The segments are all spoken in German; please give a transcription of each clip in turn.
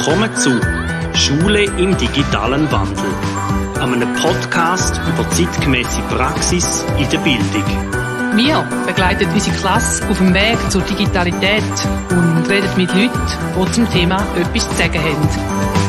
Willkommen zu Schule im digitalen Wandel, einem Podcast über zeitgemäße Praxis in der Bildung. Wir begleiten unsere Klasse auf dem Weg zur Digitalität und reden mit Leuten, die zum Thema etwas zu sagen haben.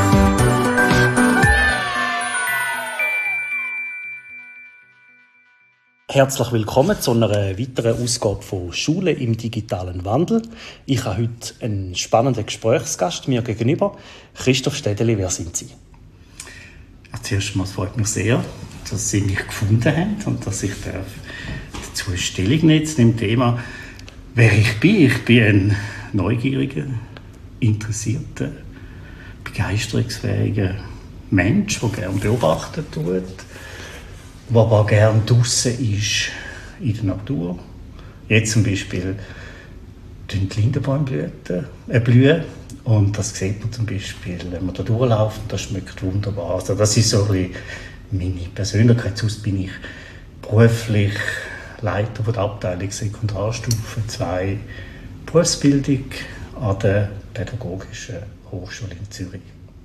Herzlich willkommen zu einer weiteren Ausgabe von Schule im digitalen Wandel. Ich habe heute einen spannenden Gesprächsgast mir gegenüber. Christoph Städeli, wer sind Sie? Zuerst mal freut mich sehr, dass Sie mich gefunden haben und dass ich dazu Stellung nehme zu dem Thema, wer ich bin. Ich bin ein neugieriger, interessierter, begeisterungsfähiger Mensch, der gerne beobachten tut, der aber gerne draussen ist in der Natur. Jetzt zum Beispiel blühen die Lindenbäume blühen. Und das sieht man zum Beispiel, wenn man da durchläuft, und das schmeckt wunderbar. Also das ist so ein bisschen meine Persönlichkeit. Sonst bin ich beruflich Leiter von der Abteilung Sekundarstufe 2 Berufsbildung an der Pädagogischen Hochschule in Zürich.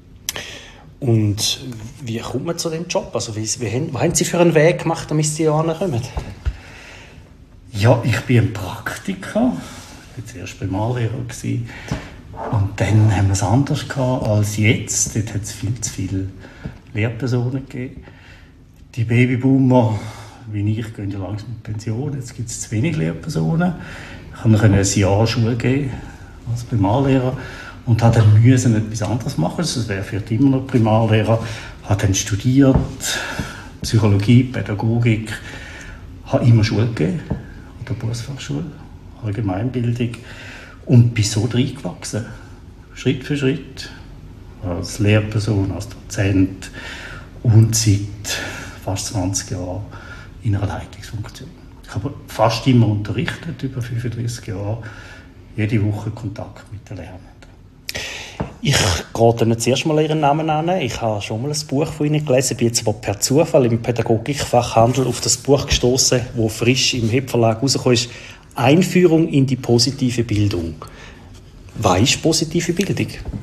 Und wie kommt man zu dem Job? Also was haben Sie für einen Weg gemacht, damit Sie hier kommen? Ja, ich bin ein Praktiker. Ich war zuerst Primarlehrer. Und dann haben wir es anders gehabt als jetzt. Dort hat es viel zu viele Lehrpersonen gegeben. Die Babyboomer, wie ich, gehen ja langsam in Pension. Jetzt gibt es zu wenig Lehrpersonen. Ich konnte ein Jahr Schule geben als Primarlehrer und habe dann etwas anderes machen. Das wäre für immer noch Primarlehrer. Ich habe dann studiert, Psychologie, Pädagogik, habe immer Schule gegeben, an der Berufsfachschule, Allgemeinbildung. Und bin so reingewachsen, Schritt für Schritt, als Lehrperson, als Dozent und seit fast 20 Jahren in einer Leitungsfunktion. Ich habe fast immer unterrichtet, über 35 Jahre, jede Woche Kontakt mit den Lernenden. Ich gehe Ihnen zuerst mal Ihren Namen an. Ich habe schon mal ein Buch von Ihnen gelesen, bin jetzt aber per Zufall im Pädagogikfachhandel auf das Buch gestoßen, das frisch im Hebverlag rausgekommen ist. Einführung in die positive Bildung. Was ist positive Bildung?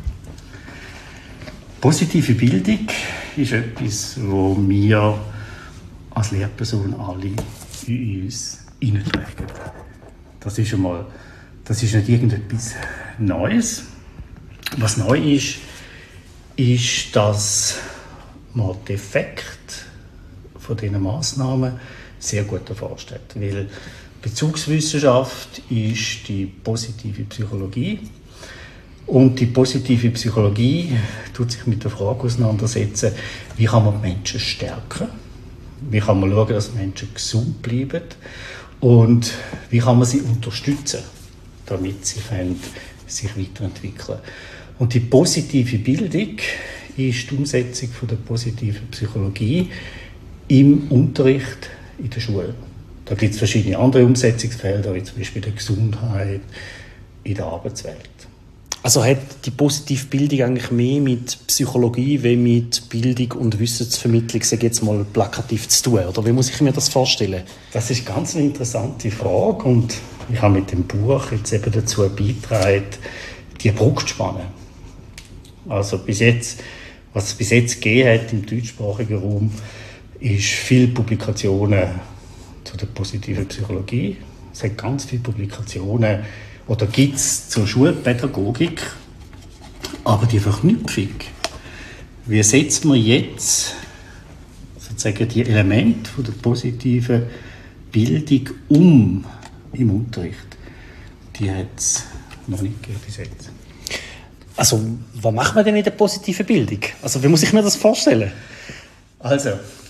Positive Bildung ist etwas, wo wir als Lehrperson alle in uns hineintragen. Das ist nicht irgendetwas Neues. Was neu ist, ist, dass man den Effekt von diesen Massnahmen sehr gut erforscht hat. Weil Bezugswissenschaft ist die positive Psychologie. Und die positive Psychologie tut sich mit der Frage auseinandersetzen, wie kann man Menschen stärken? Wie kann man schauen, dass Menschen gesund bleiben? Und wie kann man sie unterstützen, damit sie sich weiterentwickeln können? Und die positive Bildung ist die Umsetzung von der positiven Psychologie im Unterricht in der Schule. Da gibt es verschiedene andere Umsetzungsfelder, wie zum Beispiel der Gesundheit in der Arbeitswelt. Also hat die positive Bildung eigentlich mehr mit Psychologie wie mit Bildung und Wissensvermittlung, sage ich jetzt mal, plakativ zu tun? Oder wie muss ich mir das vorstellen? Das ist ganz eine interessante Frage und ich habe mit dem Buch jetzt eben dazu beigetragen, die Brücke zu spannen. Also was es bis jetzt gegeben hat im deutschsprachigen Raum, ist viele Publikationen zu der positiven Psychologie. Es hat ganz viele Publikationen, oder gibt es zur Schulpädagogik, aber die Verknüpfung, wie setzt man jetzt sozusagen die Elemente von der positiven Bildung im Unterricht, die hat es noch nicht gegeben bis jetzt. Also, was macht man denn in der positiven Bildung? Also, wie muss ich mir das vorstellen? Also,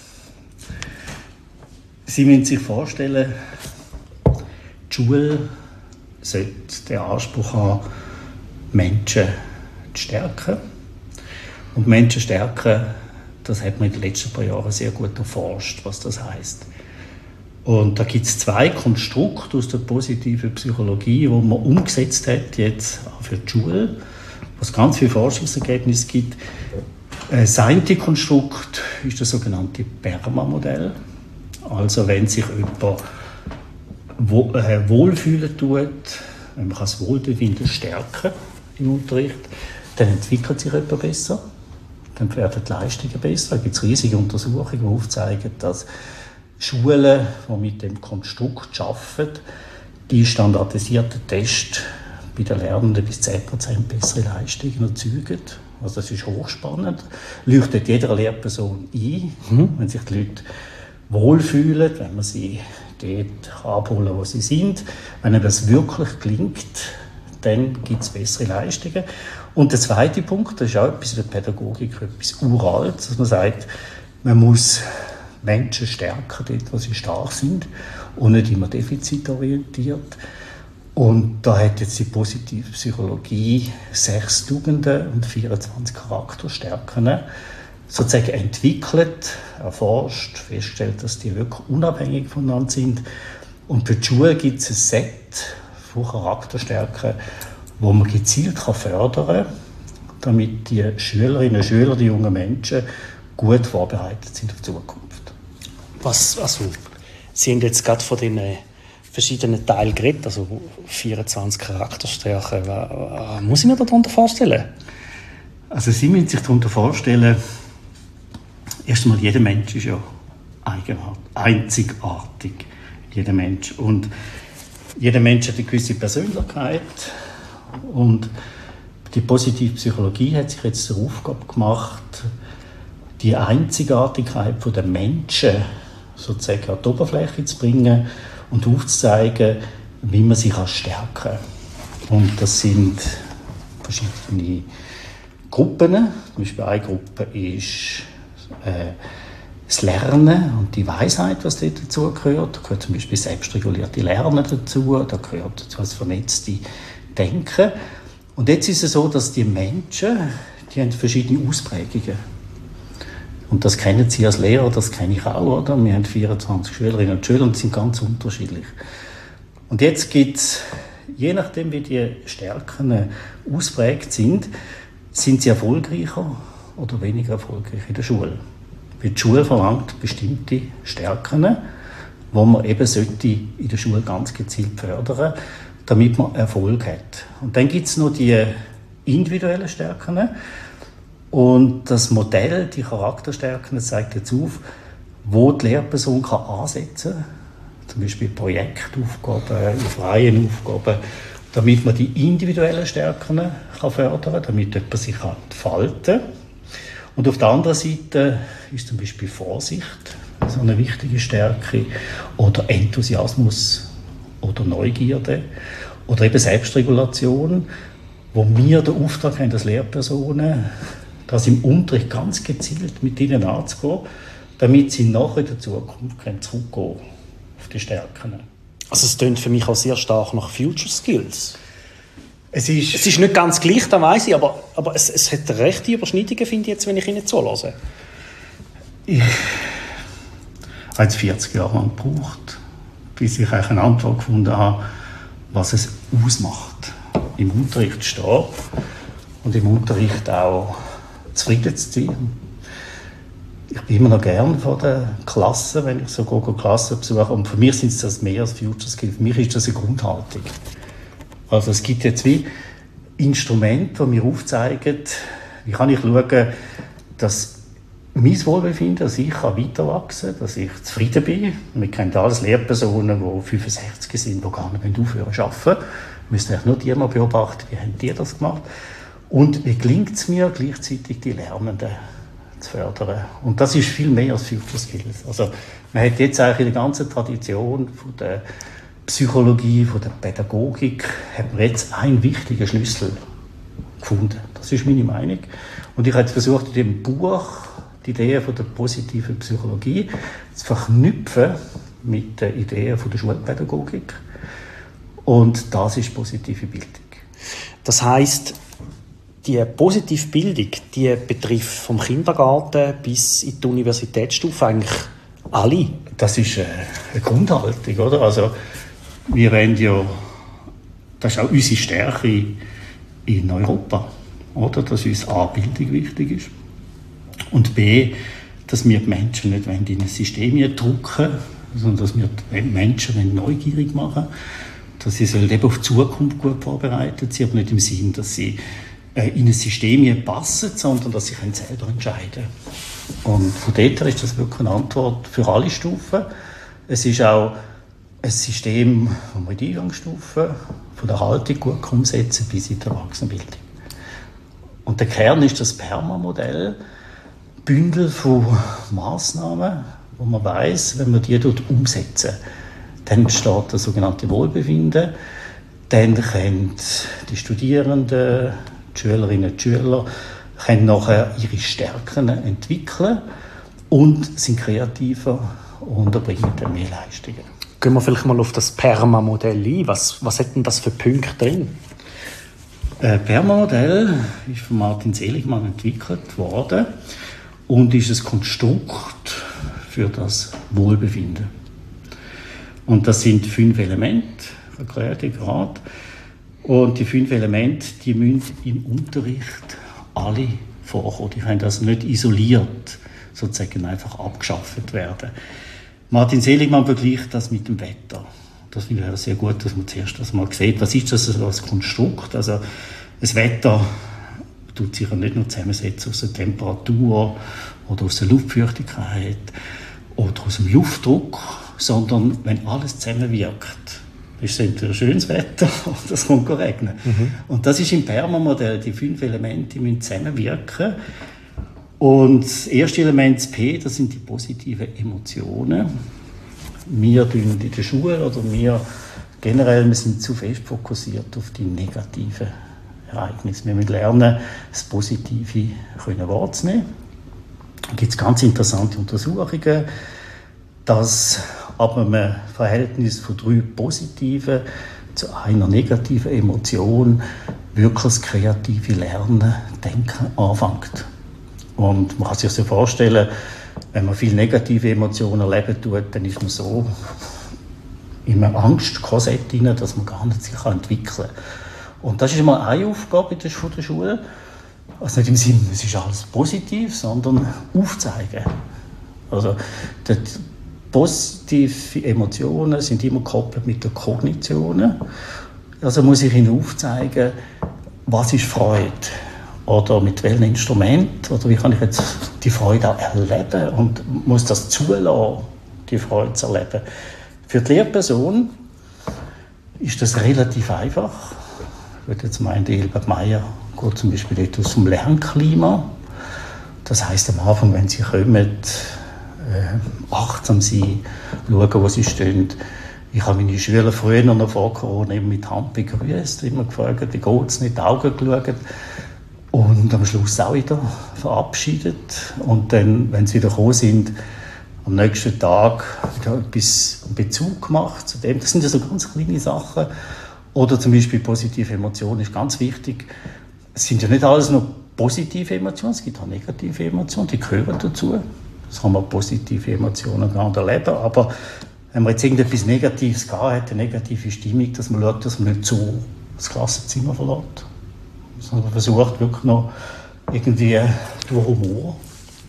Sie müssen sich vorstellen, die Schule sollte den Anspruch haben, Menschen zu stärken. Und Menschen stärken, das hat man in den letzten paar Jahren sehr gut erforscht, was das heisst. Und da gibt es 2 Konstrukte aus der positiven Psychologie, die man umgesetzt hat, jetzt auch für die Schule, was ganz viele Forschungsergebnisse gibt. Das eine Konstrukt ist das sogenannte PERMA-Modell. Also wenn sich jemand wohlfühlen tut, man kann das Wohlbefinden stärken im Unterricht, dann entwickelt sich jemand besser, dann werden die Leistungen besser. Da gibt es riesige Untersuchungen, die aufzeigen, dass Schulen, die mit dem Konstrukt arbeiten, die standardisierten Tests bei den Lernenden bis 10% bessere Leistungen erzeugen. Also das ist hochspannend. Leuchtet jeder Lehrperson ein, wenn sich die Leute wohlfühlen, wenn man sie dort abholen, wo sie sind. Wenn das wirklich gelingt, dann gibt es bessere Leistungen. Und der zweite Punkt, das ist auch etwas in der Pädagogik, etwas Uraltes, dass man sagt, man muss Menschen stärken, dort, wo sie stark sind, und nicht immer defizitorientiert. Und da hat jetzt die positive Psychologie 6 Tugenden und 24 Charakterstärken sozusagen entwickelt, erforscht, festgestellt, dass die wirklich unabhängig voneinander sind. Und für die Schule gibt es ein Set von Charakterstärken, wo man gezielt fördern kann, damit die Schülerinnen und Schüler, die jungen Menschen, gut vorbereitet sind auf die Zukunft. Sie haben jetzt gerade von den verschiedenen Teilen geredet, also 24 Charakterstärken. Was muss ich mir darunter vorstellen? Also Sie müssen sich darunter vorstellen, erstmal, jeder Mensch ist ja einzigartig. Jeder Mensch. Und jeder Mensch hat eine gewisse Persönlichkeit. Und die positive Psychologie hat sich jetzt zur Aufgabe gemacht, die Einzigartigkeit der Menschen sozusagen an die Oberfläche zu bringen und aufzuzeigen, wie man sie stärken kann. Und das sind verschiedene Gruppen. Zum Beispiel eine Gruppe ist das Lernen und die Weisheit, was dort dazu gehört. Da gehört zum Beispiel selbstregulierte Lernen dazu, da gehört dazu das vernetzte Denken. Und jetzt ist es so, dass die Menschen, die haben verschiedene Ausprägungen. Und das kennen Sie als Lehrer, das kenne ich auch, oder? Wir haben 24 Schülerinnen und Schüler und die sind ganz unterschiedlich. Und jetzt gibt es, je nachdem wie die Stärken ausprägt sind sie erfolgreicher oder weniger erfolgreich in der Schule. Weil die Schule verlangt bestimmte Stärken, die man eben in der Schule ganz gezielt fördern sollte, damit man Erfolg hat. Und dann gibt es noch die individuellen Stärken. Und das Modell, die Charakterstärken, zeigt jetzt auf, wo die Lehrperson ansetzen kann. Zum Beispiel Projektaufgaben, freie Aufgaben, damit man die individuellen Stärken fördern kann, damit jemand sich entfalten kann. Und auf der anderen Seite ist zum Beispiel Vorsicht so eine wichtige Stärke, oder Enthusiasmus oder Neugierde oder eben Selbstregulation, wo wir den Auftrag haben als Lehrpersonen, das im Unterricht ganz gezielt mit ihnen anzugehen, damit sie nachher in der Zukunft zurückgehen können auf die Stärken. Also es klingt für mich auch sehr stark nach Future Skills. Es ist nicht ganz gleich, das weiss ich, aber es hat rechte Überschneidungen, finde ich jetzt, wenn ich Ihnen zuhöre. Ich habe jetzt 40 Jahre lang gebraucht, bis ich eine Antwort gefunden habe, was es ausmacht, im Unterricht zu stehen und im Unterricht auch zufrieden zu sein. Ich bin immer noch gern vor der Klasse, wenn ich so Klassen besuche. Und für mich sind das mehr als Future Skills. Für mich ist das eine Grundhaltung. Also es gibt jetzt wie Instrumente, die mir aufzeigen, wie kann ich schauen, dass mein Wohlbefinden, dass ich weiterwachsen kann, dass ich zufrieden bin. Wir kennen alles Lehrpersonen, die 65 sind, die gar nicht aufhören zu arbeiten. Wir müssen eigentlich nur die mal beobachten, wie haben die das gemacht. Und wie gelingt es mir, gleichzeitig die Lernenden zu fördern. Und das ist viel mehr als Future Skills. Also man hat jetzt eigentlich in der ganzen Tradition von der Psychologie, von der Pädagogik, hat man jetzt einen wichtigen Schlüssel gefunden. Das ist meine Meinung. Und ich habe jetzt versucht, in dem Buch die Ideen von der positiven Psychologie zu verknüpfen mit den Ideen von der Schulpädagogik. Und das ist positive Bildung. Das heisst, die positive Bildung, die betrifft vom Kindergarten bis in die Universitätsstufe eigentlich alle. Das ist eine Grundhaltung, oder? Also wir wollen ja, das ist auch unsere Stärke in Europa, oder? Dass uns A, Bildung wichtig ist und B, dass wir die Menschen nicht in ein System drücken, sondern dass wir die Menschen neugierig machen, dass sie eben auf die Zukunft gut vorbereitet sind, aber nicht im Sinn, dass sie in ein System passen, sondern dass sie selber entscheiden können. Und von dort her ist das wirklich eine Antwort für alle Stufen. Es ist auch ein System, das man in der Eingangsstufe von der Haltung gut umsetzen bis in die Erwachsenenbildung. Und der Kern ist das PERMA-Modell, Bündel von Massnahmen, wo man weiss, wenn man die umsetzen, dann entsteht das sogenannte Wohlbefinden. Dann können die Studierenden, die Schülerinnen und Schüler können nachher ihre Stärken entwickeln und sind kreativer und erbringen dann mehr Leistungen. Gehen wir vielleicht mal auf das PERMA-Modell ein. Was hat denn das für Punkte drin? Das PERMA-Modell ist von Martin Seligmann entwickelt worden und ist ein Konstrukt für das Wohlbefinden. Und das sind 5 Elemente, erklärt ich gerade. Und die 5 Elemente, die müssen im Unterricht alle vorkommen. Die können also nicht isoliert sozusagen einfach abgeschafft werden. Martin Seligmann vergleicht das mit dem Wetter. Das finde ich sehr gut, dass man zuerst das mal sieht. Was ist das als Konstrukt? Also das Wetter tut sich ja nicht nur zusammensetzen aus der Temperatur oder aus der Luftfeuchtigkeit oder aus dem Luftdruck, sondern wenn alles zusammenwirkt, ist es entweder schönes Wetter oder es kommt regnen. Und das ist im PERMA-Modell, die 5 Elemente müssen zusammenwirken. Und das erste Element, das P, das sind die positiven Emotionen. Wir in der Schule oder wir generell, wir sind zu fest fokussiert auf die negativen Ereignisse. Wir müssen lernen, das Positive wahrzunehmen. Da gibt es ganz interessante Untersuchungen, dass ab einem Verhältnis von 3 positiven zu einer negativen Emotion wirklich das kreative Lernen, Denken anfängt. Und man kann sich so vorstellen, wenn man viele negative Emotionen erleben tut, dann ist man so in einem Angstkorsett drin, dass man gar nicht sich entwickeln kann. Und das ist mal eine Aufgabe von der Schule. Also nicht im Sinne, es ist alles positiv, sondern aufzeigen. Also die positive Emotionen sind immer gekoppelt mit den Kognitionen. Also muss ich ihnen aufzeigen, was ist Freude? Oder mit welchem Instrument? Oder wie kann ich jetzt die Freude auch erleben? Und muss das zulassen, die Freude zu erleben? Für die Lehrperson ist das relativ einfach. Ich würde jetzt meinen, Hilbert Meyer geht zum Beispiel etwas zum Lernklima. Das heisst am Anfang, wenn sie kommen, achtsam sein, schauen, wo sie stehen. Ich habe meine Schüler früher noch vor Corona mit Hand begrüßt, immer gefragt, wie geht es, nicht in die Augen geschaut. Und am Schluss auch wieder verabschiedet. Und dann, wenn sie wieder gekommen sind, am nächsten Tag wieder etwas Bezug gemacht zu dem. Das sind ja so ganz kleine Sachen. Oder zum Beispiel positive Emotionen ist ganz wichtig. Es sind ja nicht alles nur positive Emotionen, es gibt auch negative Emotionen, die gehören dazu. Das kann man positive Emotionen gar nicht erleben. Aber wenn man jetzt irgendetwas Negatives gehabt hat, eine negative Stimmung, dass man schaut, dass man nicht so das Klassenzimmer verlässt. Sondern versucht wirklich noch irgendwie durch Humor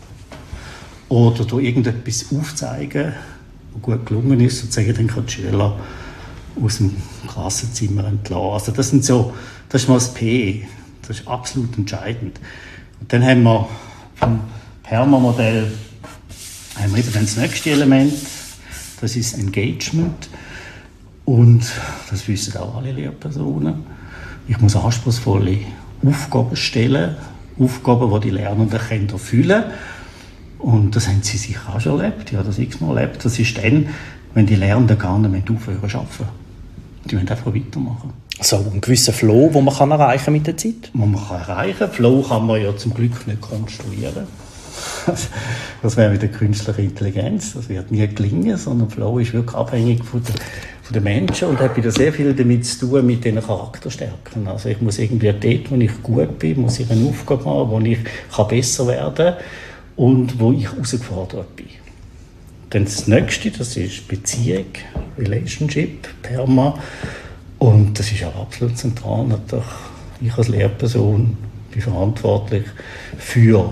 oder durch irgendetwas aufzeigen, was gut gelungen ist, sozusagen, dann kann die Schüler aus dem Klassenzimmer entlassen. Also das ist mal das P, das ist absolut entscheidend. Und dann haben wir vom PERMA-Modell wieder das nächste Element, das ist Engagement. Und das wissen auch alle Lehrpersonen. Ich muss anspruchsvolle Aufgaben stellen, Aufgaben, die die Lernenden erfüllen können. Und das haben sie sicher auch schon erlebt, ich habe das x-mal erlebt. Das ist dann, wenn die Lernenden gar nicht mehr aufhören zu arbeiten. Die müssen einfach weitermachen. So einen gewissen Flow, den man erreichen kann mit der Zeit? Den man erreichen kann. Flow kann man ja zum Glück nicht konstruieren. Das wäre mit der künstlichen Intelligenz. Das wird nie gelingen, sondern Flow ist wirklich abhängig von den Menschen und hat wieder sehr viel damit zu tun, mit diesen Charakterstärken. Also ich muss irgendwie dort, wo ich gut bin, muss ich eine Aufgabe haben, wo ich besser werden kann und wo ich herausgefordert bin. Dann das Nächste, das ist Beziehung, Relationship, PERMA. Und das ist auch absolut zentral. Natürlich, ich als Lehrperson bin verantwortlich für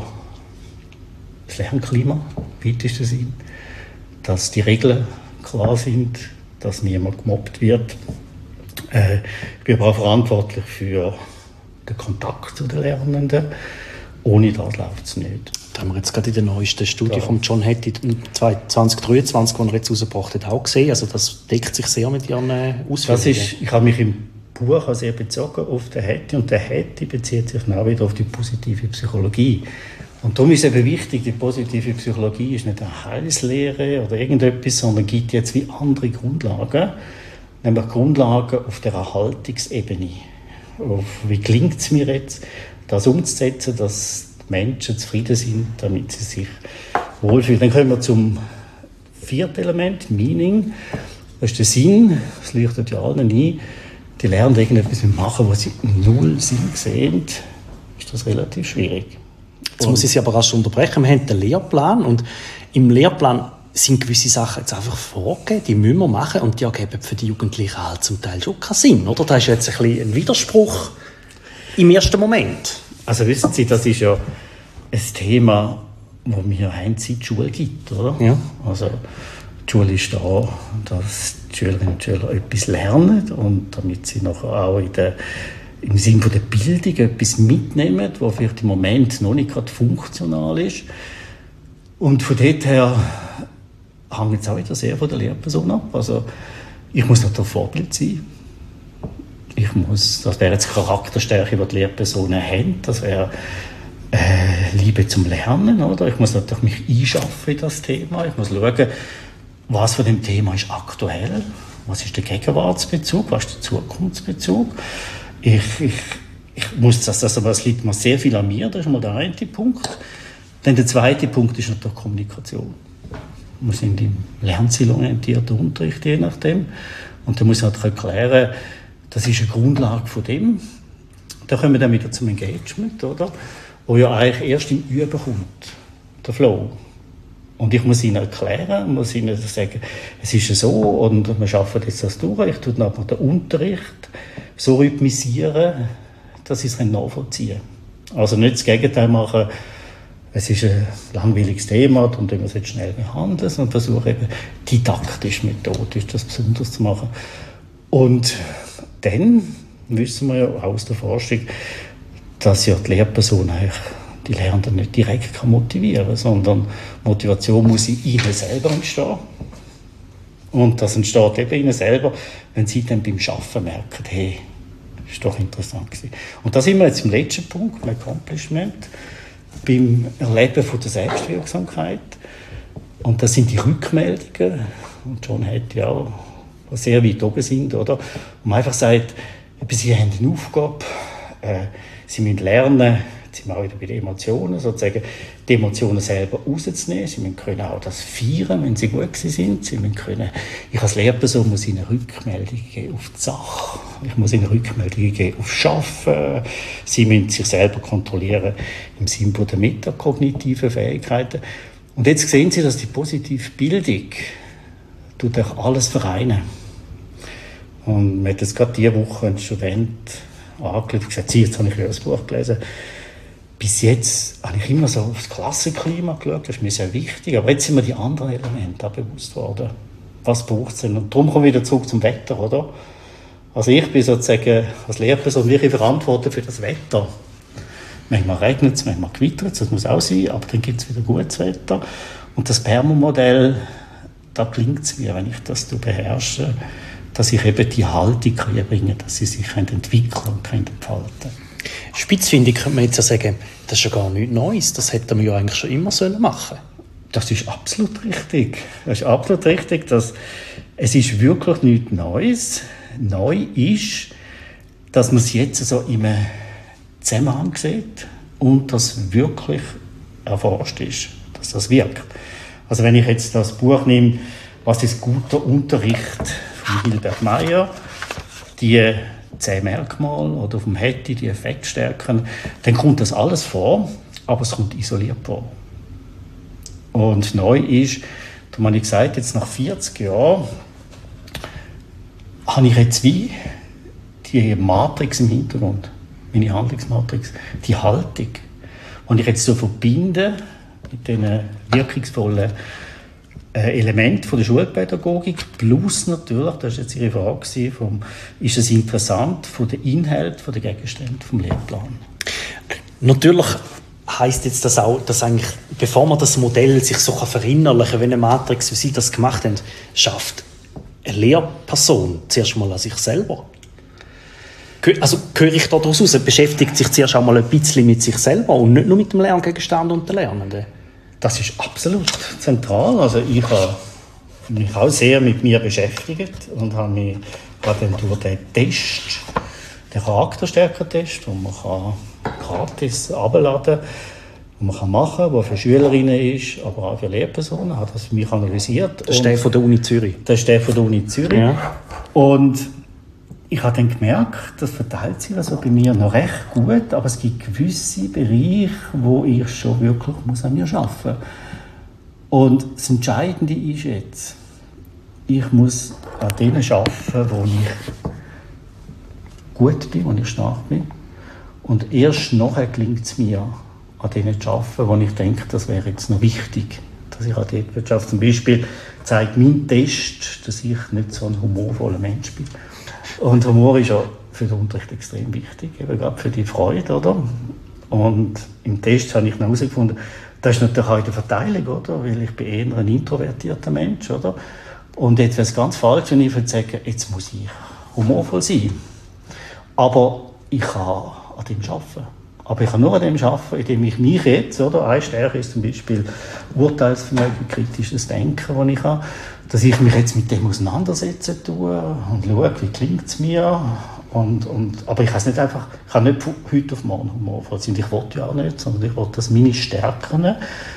das Lernklima, im weitesten Sinn, dass die Regeln klar sind, dass niemand gemobbt wird. Ich bin aber auch verantwortlich für den Kontakt zu den Lernenden. Ohne das läuft es nicht. Das haben wir jetzt gerade in der neuesten Studie von John Hattie 2023, die er jetzt rausgebracht hat, auch gesehen. Also das deckt sich sehr mit Ihren Ausführungen. Ich habe mich im Buch auch sehr bezogen auf den Hattie, und der Hattie bezieht sich auch wieder auf die positive Psychologie. Und darum ist es eben wichtig, die positive Psychologie ist nicht eine Heilslehre oder irgendetwas, sondern gibt jetzt wie andere Grundlagen, nämlich Grundlagen auf der Haltungsebene. Wie gelingt es mir jetzt, das umzusetzen, dass die Menschen zufrieden sind, damit sie sich wohlfühlen. Dann kommen wir zum vierten Element, Meaning. Das ist der Sinn, das leuchtet ja allen ein. Die lernen irgendetwas machen, was sie null Sinn sehen, ist das relativ schwierig. Jetzt muss ich Sie aber rasch unterbrechen. Wir haben den Lehrplan und im Lehrplan sind gewisse Sachen jetzt einfach vorgegeben, die müssen wir machen und die ergeben für die Jugendlichen halt zum Teil schon keinen Sinn, oder? Das ist jetzt ein bisschen ein Widerspruch im ersten Moment. Also wissen Sie, das ist ja ein Thema, wo wir haben, seit die Schule gibt, oder? Ja. Also die Schule ist da, dass die Schülerinnen und Schüler etwas lernen und damit sie nachher auch im Sinne der Bildung etwas mitnehmen, was vielleicht im Moment noch nicht gerade funktional ist. Und von dort her hängt es auch wieder sehr von der Lehrperson ab. Also ich muss natürlich Vorbild sein. Das wäre jetzt Charakterstärke, die die Lehrpersonen haben. Das wäre Liebe zum Lernen. Oder? Ich muss natürlich mich einschaffen in das Thema. Ich muss schauen, was von dem Thema ist aktuell. Was ist der Gegenwartsbezug? Was ist der Zukunftsbezug? Ich muss das liegt mir sehr viel an mir. Das ist mal der eine Punkt. Dann der zweite Punkt ist natürlich Kommunikation. Wir sind im lernzielorientierten Unterricht, je nachdem. Und da muss ich halt erklären, das ist eine Grundlage von dem. Da kommen wir dann wieder zum Engagement, oder? Wo ja eigentlich erst im Üben kommt, der Flow. Und ich muss ihnen erklären, muss ihnen sagen, es ist so und wir schaffen jetzt das durch. Ich tue dann aber den Unterricht so rhythmisieren, dass sie es nachvollziehen können. Also nicht das Gegenteil machen, es ist ein langweiliges Thema, und wir es jetzt schnell behandeln und versuchen eben didaktisch, methodisch das besonders zu machen. Und dann wissen wir ja aus der Forschung, dass ja die Lehrperson eigentlich die Lernenden nicht direkt motivieren kann, sondern Motivation muss in ihnen selber entstehen. Und das entsteht eben ihnen selber, wenn sie dann beim Arbeiten merken, hey, das war doch interessant gewesen. Und da sind wir jetzt im letzten Punkt, beim Accomplishment, beim Erleben von der Selbstwirksamkeit. Und das sind die Rückmeldungen, und John hat ja auch sehr weit oben sind, oder? Und man einfach sagt, sie haben eine Aufgabe, sie müssen lernen, jetzt sind wir auch wieder bei den Emotionen, sozusagen, die Emotionen selber rauszunehmen. Sie müssen können auch das feiern, wenn sie gut sind. Sie müssen können, ich als Lehrperson muss ihnen Rückmeldungen geben auf die Sache. Ich muss ihnen Rückmeldungen geben auf das Arbeiten. Sie müssen sich selber kontrollieren im Sinne der metakognitiven Fähigkeiten. Und jetzt sehen Sie, dass die positive Bildung tut euch alles vereinen. Und mir hat jetzt gerade diese Woche ein Student angerufen und gesagt, jetzt habe ich wieder das Buch gelesen. Bis jetzt habe ich immer so auf das Klassenklima geschaut, das ist mir sehr wichtig, aber jetzt sind mir die anderen Elemente auch bewusst worden. Was braucht es denn? Und darum komme ich wieder zurück zum Wetter, oder? Also ich bin sozusagen als Lehrperson wirklich verantwortlich für das Wetter. Manchmal regnet es, manchmal gewittert es, das muss auch sein, aber dann gibt es wieder gutes Wetter. Und das Permo-Modell, da gelingt es mir, wenn ich das beherrsche, dass ich eben die Haltung bringe, dass sie sich entwickeln und entfalten. Spitzfindig könnte man jetzt ja sagen, das ist ja gar nichts Neues, das hätten wir ja eigentlich schon immer machen sollen. Das ist absolut richtig. Das ist absolut richtig, dass es ist wirklich nichts Neues. Neu ist, dass man es jetzt so im Zusammenhang sieht und das wirklich erforscht ist, dass das wirkt. Also wenn ich jetzt das Buch nehme, was ist guter Unterricht von Hilbert Meyer, die 10 Merkmale oder vom Hattie, die Effektstärken, dann kommt das alles vor, aber es kommt isoliert vor. Und neu ist, da habe ich gesagt, jetzt nach 40 Jahren habe ich jetzt wie die Matrix im Hintergrund, meine Handlungsmatrix, die Haltung, die ich jetzt so verbinde mit diesen wirkungsvollen Element von der Schulpädagogik plus natürlich, das war jetzt Ihre Frage, ist es interessant von den Inhalten, von den Gegenständen vom Lehrplan? Natürlich heisst jetzt das auch, dass eigentlich, bevor man das Modell sich so verinnerlichen kann, wie eine Matrix, wie Sie das gemacht haben, schafft eine Lehrperson zuerst mal an sich selber. Also höre ich daraus aus, beschäftigt sich zuerst einmal ein bisschen mit sich selber und nicht nur mit dem Lerngegenstand und den Lernenden? Das ist absolut zentral. Also ich habe mich auch sehr mit mir beschäftigt und habe mich dann durch den Test, den Charakterstärkentest, den man gratis herunterladen kann, den man machen kann, der für Schülerinnen ist, aber auch für Lehrpersonen, habe das für mich analysiert. Das ist der von der Uni Zürich. Das ist der von der Uni Zürich. Ja. Und ich habe dann gemerkt, das verteilt sich also bei mir noch recht gut, aber es gibt gewisse Bereiche, wo ich schon wirklich an mir arbeiten muss. Und das Entscheidende ist jetzt, ich muss an denen arbeiten, wo ich gut bin, wo ich stark bin. Und erst nachher gelingt es mir, an denen zu arbeiten, wo ich denke, das wäre jetzt noch wichtig, dass ich an dort arbeite. Zum Beispiel zeigt mein Test, dass ich nicht so ein humorvoller Mensch bin. Und Humor ist ja für den Unterricht extrem wichtig, eben gerade für die Freude, oder? Und im Test habe ich dann herausgefunden, das ist natürlich auch in der Verteilung, oder? Weil ich bin eher ein introvertierter Mensch, oder? Und jetzt wäre es ganz falsch, wenn ich würde sagen, jetzt muss ich humorvoll sein. Aber ich kann an dem arbeiten. Aber ich kann nur an dem arbeiten, indem ich mich jetzt, oder? Eine Stärke ist zum Beispiel Urteilsvermögen, kritisches Denken, das ich habe, dass ich mich jetzt mit dem auseinandersetzen tue und schaue, wie klingt es mir. Aber ich kann es nicht einfach, ich kann nicht von heute auf morgen humorvoll sein. Ich will ja auch nicht, sondern ich will, dass meine Stärken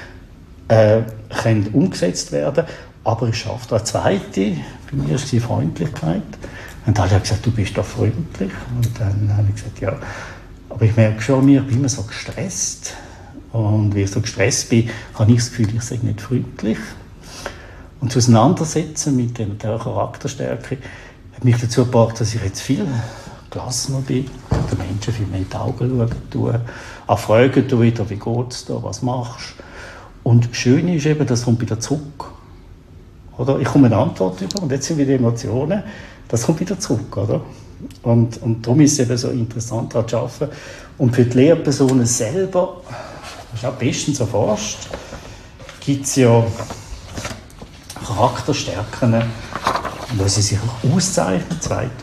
können umgesetzt werden. Aber ich schaffe da. Zweite, bei mir ist die Freundlichkeit. Und alle haben gesagt, du bist doch freundlich. Und dann habe ich gesagt, ja. Aber ich merke schon, ich bin immer so gestresst. Und weil ich so gestresst bin, habe ich das Gefühl, ich sei nicht freundlich. Und das Auseinandersetzen mit dieser Charakterstärke hat mich dazu gebracht, dass ich jetzt viel gelassener bin, den Menschen viel mehr in die Augen schauen tue, auch fragen tue wieder, wie geht es dir, was machst du. Und das Schöne ist eben, das kommt wieder zurück. Oder? Ich komme eine Antwort über und jetzt sind wieder Emotionen, das kommt wieder zurück. Oder? Und darum ist es eben so interessant, daran zu arbeiten. Und für die Lehrpersonen selber, das ist auch bestens erforscht, gibt es ja Charakterstärken, wo sie sich auszeichnen.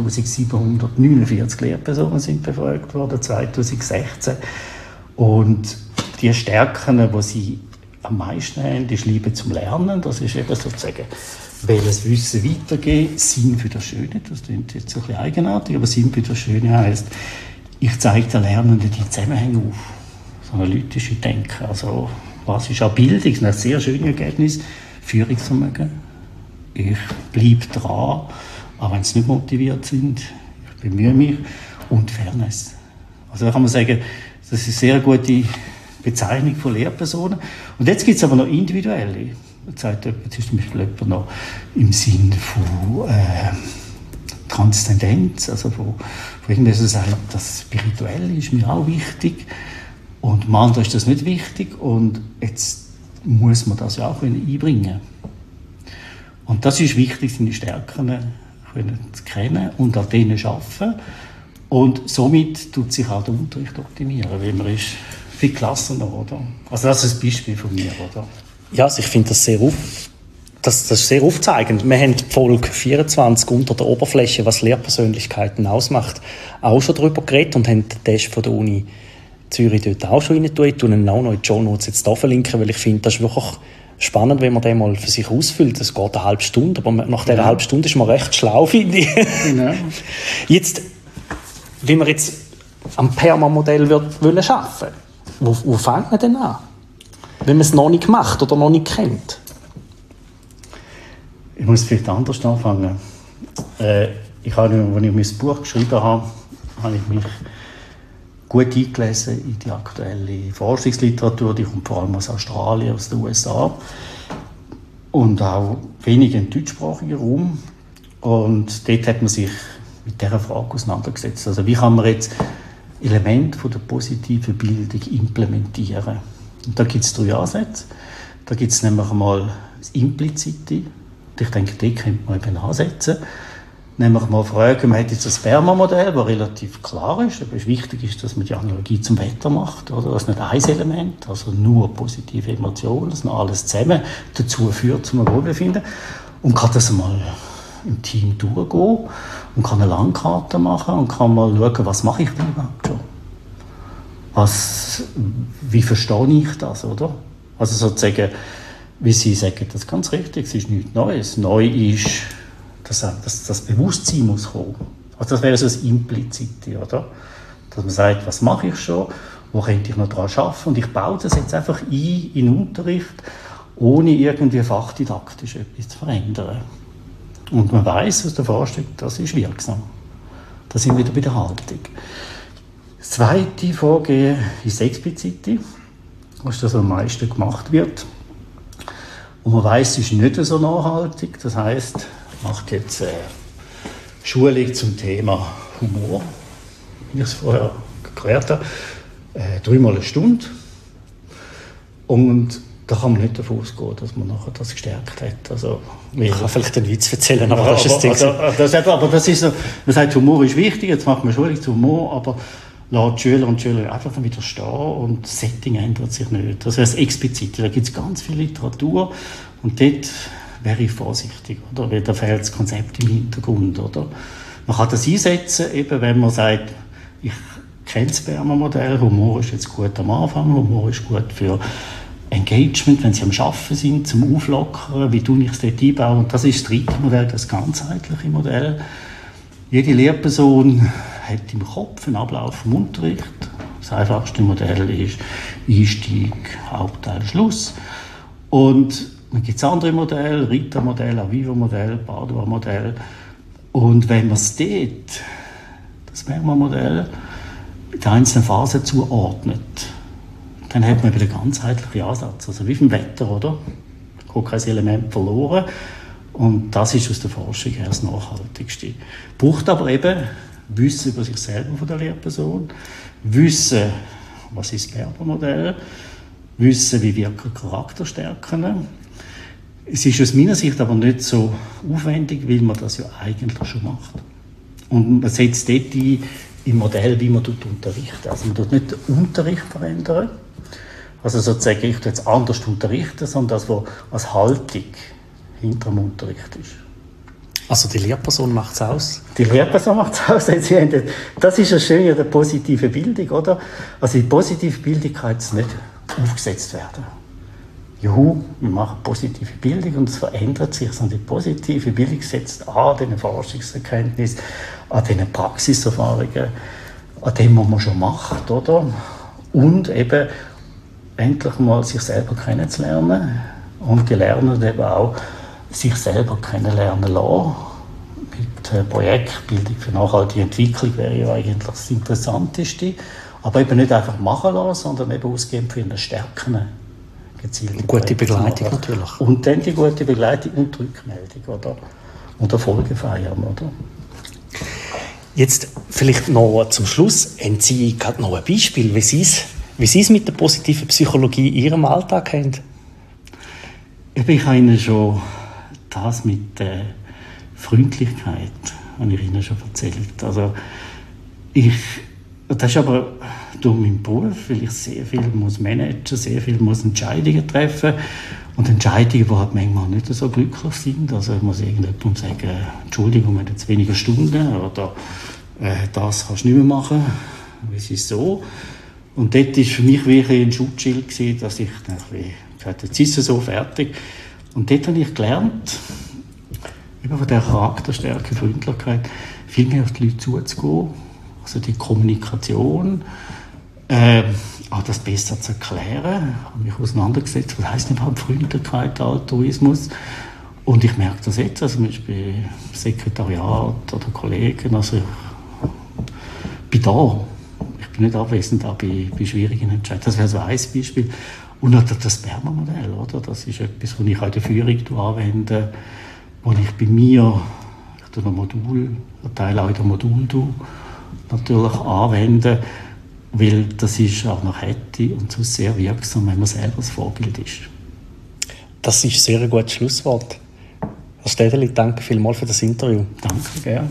2749 Lehrpersonen sind befragt worden, 2016. Und die Stärken, die sie am meisten haben, ist Liebe zum Lernen. Das ist eben sozusagen, welches Wissen weitergeben, Sinn für das Schöne. Das klingt jetzt ein bisschen eigenartig, aber Sinn für das Schöne heisst, ich zeige den Lernenden die Zusammenhänge auf. So analytische Denken. Also, was ist auch Bildung? Das ist ein sehr schönes Ergebnis. Führungsvermögen. Ich bleibe dran, auch wenn sie nicht motiviert sind. Ich bemühe mich. Und Fairness. Also da kann man sagen, das ist eine sehr gute Bezeichnung von Lehrpersonen. Und jetzt gibt es aber noch individuelle. Das sagt jemand, zum Beispiel jemand noch im Sinn von Transzendenz, also von irgendwas, das sagt, das Spirituelle ist mir auch wichtig. Und dem anderen ist das nicht wichtig. Und jetzt muss man das ja auch einbringen. Und das ist wichtig, seine Stärken zu kennen und an denen arbeiten. Und somit tut sich auch der Unterricht optimieren, weil man ist viel gelassener, oder? Also das ist ein Beispiel von mir, oder? Ja, also ich finde das ist sehr aufzeigend. Wir haben die Folge 24 unter der Oberfläche, was Lehrpersönlichkeiten ausmacht, auch schon darüber geredet und haben den Test von der Uni Zürich dort auch schon rein tun. Ich tue ihn auch noch in die Shownotes jetzt hier verlinken, weil ich finde, das ist wirklich spannend, wenn man den mal für sich ausfüllt. Das geht eine halbe Stunde, aber nach dieser halben Stunde ist man recht schlau, finde ich. Ja. Jetzt, wenn wir jetzt am PERMA-Modell arbeiten wo fängt man denn an? Wenn man es noch nicht macht oder noch nicht kennt? Ich muss vielleicht anders anfangen. Als ich mein Buch geschrieben habe, habe ich mich gut eingelesen in die aktuelle Forschungsliteratur. Die kommt vor allem aus Australien, aus den USA. Und auch weniger im deutschsprachigen Raum. Und dort hat man sich mit dieser Frage auseinandergesetzt. Also wie kann man jetzt Elemente von der positiven Bildung implementieren? Und da gibt es 3 Ansätze. Da gibt es nämlich einmal das Implizite. Und ich denke, dort könnte man eben ansetzen. Nämlich mal fragen, man hat jetzt ein Sperma-Modell, das relativ klar ist, aber wichtig ist, dass man die Analogie zum Wetter macht, oder? Das ist nicht ein Element, also nur positive Emotionen, dass noch alles zusammen dazu führt, zum Wohlbefinden. Und kann das mal im Team durchgehen und kann eine Landkarte machen und kann mal schauen, was mache ich denn überhaupt schon? Wie verstehe ich das, oder? Also sozusagen, wie Sie sagen, das ist ganz richtig, es ist nichts Neues. Neu ist, dass das Bewusstsein muss kommen. Also das wäre so das Implizite, oder? Dass man sagt, was mache ich schon, wo könnte ich noch daran arbeiten und ich baue das jetzt einfach ein in den Unterricht, ohne irgendwie fachdidaktisch etwas zu verändern. Und man weiss aus der Forschung, das ist wirksam. Da sind wir wieder bei der Haltung. Das zweite Vorgehen ist das Explizite, was das am meisten gemacht wird. Und man weiss, es ist nicht so nachhaltig. Das heisst, macht jetzt Schulung zum Thema Humor, wie ich es vorher erklärt habe, 3-mal eine Stunde. Und da kann man nicht davon ausgehen, dass man nachher das gestärkt hat. Also, ich kann vielleicht einen Witz erzählen, aber das ist das Ding. Aber das ist so, man sagt, Humor ist wichtig, jetzt macht man Schulung zu Humor, aber lässt die Schüler und Schüler einfach dann wieder stehen und das Setting ändert sich nicht. Das wäre das Explizite. Da gibt es ganz viel Literatur und dort wäre ich vorsichtig, oder? Weil da fehlt das Konzept im Hintergrund, oder? Man kann das einsetzen, eben wenn man sagt, ich kenne das Sperma-Modell, Humor ist jetzt gut am Anfang, Humor ist gut für Engagement, wenn sie am Arbeiten sind, zum Auflockern, wie tue ich es dort einbauen. Und das ist das dritte Modell, das ganzheitliche Modell. Jede Lehrperson hat im Kopf einen Ablauf vom Unterricht. Das einfachste Modell ist Einstieg, Hauptteil, Schluss. Und dann gibt es andere Modelle, Rita-Modell, Aviva-Modell, Padua-Modell. Und wenn man es dort, das Sperma-Modell, mit einzelnen Phasen zuordnet, dann hat man wieder den ganzheitlichen Ansatz. Also wie vom Wetter, oder? Da geht kein Element verloren. Und das ist aus der Forschung her das Nachhaltigste. Braucht aber eben Wissen über sich selber von der Lehrperson, Wissen, was ist das Sperma-Modell, Wissen, wie wirken Charakterstärken. Es ist aus meiner Sicht aber nicht so aufwendig, weil man das ja eigentlich schon macht. Und man setzt dort ein im Modell, wie man unterrichtet. Also man tut nicht den Unterricht verändern, also sozusagen ich tue jetzt anders unterrichten, sondern das, was als Haltung hinter dem Unterricht ist. Also die Lehrperson macht es aus? Die Lehrperson macht es aus. Das ist das Schöne an der positiven Bildung, oder? Also die positive Bildung kann jetzt nicht aufgesetzt werden. Juhu, wir machen positive Bildung und es verändert sich, sondern die positive Bildung setzt an diesen Forschungserkenntnissen, an diesen Praxiserfahrungen, an dem, was man schon macht, oder? Und eben endlich mal sich selber kennenzulernen und gelernt eben auch sich selber kennenlernen lassen. Mit Projektbildung für nachhaltige Entwicklung wäre ja eigentlich das Interessanteste. Aber eben nicht einfach machen lassen, sondern eben ausgeben für eine Stärken. Gute Begleitung natürlich. Und dann die gute Begleitung und die Rückmeldung, oder? Und Erfolge feiern, oder? Jetzt vielleicht noch zum Schluss, haben Sie gerade noch ein Beispiel, wie Sie es mit der positiven Psychologie in Ihrem Alltag haben? Ich habe Ihnen schon das mit der Freundlichkeit, habe ich Ihnen schon erzählt. Also das ist aber durch meinen Beruf, weil ich sehr viel muss managen, sehr viel muss Entscheidungen treffen und Entscheidungen, die halt manchmal nicht so glücklich sind. Also ich muss irgendjemandem sagen, Entschuldigung, wir haben jetzt weniger Stunden oder das kannst du nicht mehr machen, es ist so. Und dort war für mich wirklich ein Schutzschild gewesen, dass ich gesagt habe, jetzt ist es so fertig. Und dort habe ich gelernt, über von der Charakterstärke, Freundlichkeit, viel mehr auf die Leute zuzugehen. Also die Kommunikation, auch das besser zu erklären. Ich habe mich auseinandergesetzt, was heisst überhaupt Freundlichkeit, Altruismus. Und ich merke das jetzt, also zum Beispiel im Sekretariat oder Kollegen, also ich bin da. Ich bin nicht abwesend, auch bei schwierigen Entscheidungen. Das wäre so ein Beispiel. Und natürlich das Sperma-Modell, oder? Das ist etwas, das ich auch in der Führung anwende, wo ich bei mir ein Teil auch in der Modul natürlich anwende, weil das ist auch noch hätte und so sehr wirksam, wenn man selber das Vorbild ist. Das ist ein sehr gutes Schlusswort. Herr Städeli, danke vielmals für das Interview. Danke, gerne.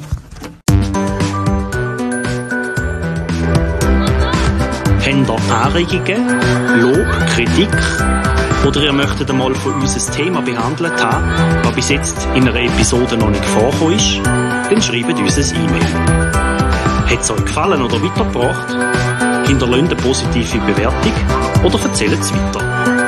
Habt ihr Anregungen, Lob, Kritik oder ihr möchtet einmal von uns ein Thema behandelt haben, das bis jetzt in einer Episode noch nicht vorgekommen ist, dann schreibt uns ein E-Mail. Hat es euch gefallen oder weitergebracht? Hinterlasst eine positive Bewertung oder erzählt es weiter.